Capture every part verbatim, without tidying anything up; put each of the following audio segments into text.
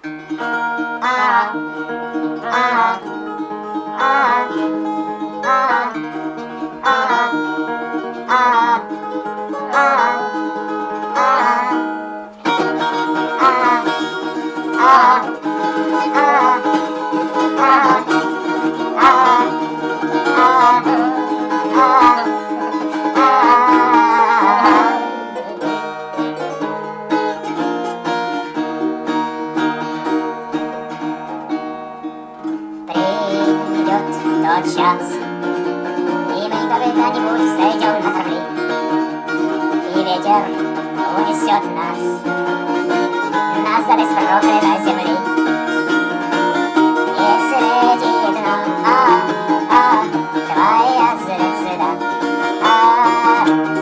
Тот час, и мы когда-нибудь сойдем на корабли, и ветер унесет нас назад из проклятой земли. И светит нам, а, а, твоя звезда, а.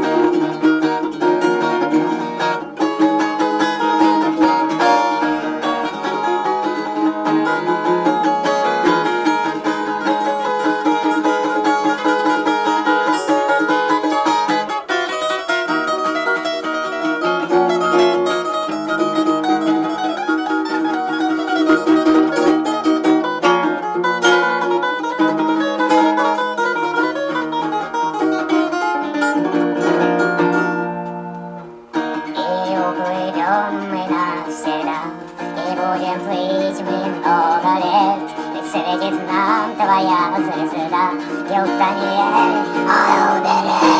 Мы навсегда и будем плыть мы много лет, ведь светит нам твоя звезда, и утонет, а уберет.